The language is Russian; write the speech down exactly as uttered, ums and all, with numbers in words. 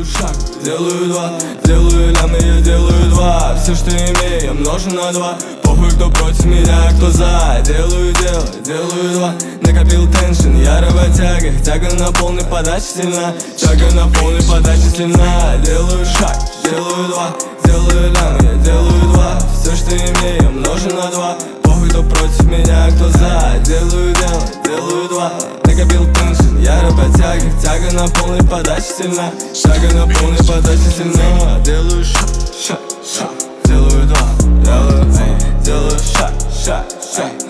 шаг, делаю два, делаю лям и я делаю два. Все, что имею, я множу на два. Похуй, кто против меня, кто за. Делаю дело, делаю два. Накопил теншн, я работяга. Тяга на полной подаче сильна. Тяга на полной подаче сильна. Делаю шаг, делаю два. Делаю лям, я делаю два. Все, что имею, я множу на два. Похуй, кто против меня, кто за. Делаю дело, делаю два. Накопил теншн, я работяга. Тяга на полной подаче сильна. Тяга на полной подаче сильна. Делаю шаг, шаг, шаг. Делаю два, делаю, эй, делаю шаг, шаг, шаг.